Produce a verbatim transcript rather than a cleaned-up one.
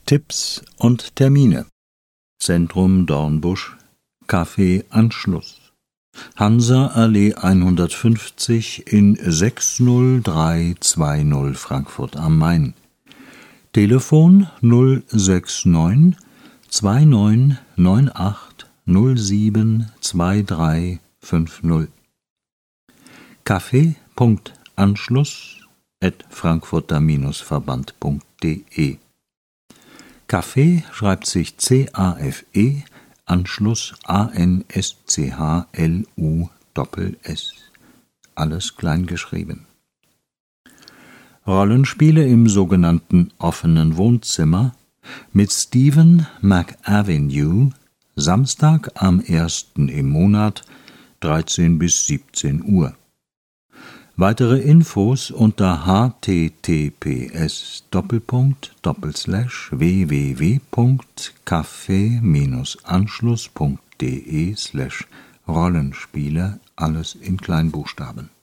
Tipps und Termine. Zentrum Dornbusch, Café Anschluss, Hansa-Allee hundertfünfzig in sechs null drei zwei null Frankfurt am Main. Telefon null sechs neun zwei neun neun acht null sieben zwei drei fünf null. Café.anschluss at frankfurter Verband punkt de. Café schreibt sich C A F E, Anschluss A N S C H L U S S. Alles klein geschrieben. Rollenspiele im sogenannten offenen Wohnzimmer mit Stephen McAvenue, Samstag am ersten im Monat, dreizehn bis siebzehn Uhr. Weitere Infos unter h t t p s Doppelpunkt Doppelslash w w w punkt café anschluss punkt de slash Rollenspiele, alles in Kleinbuchstaben.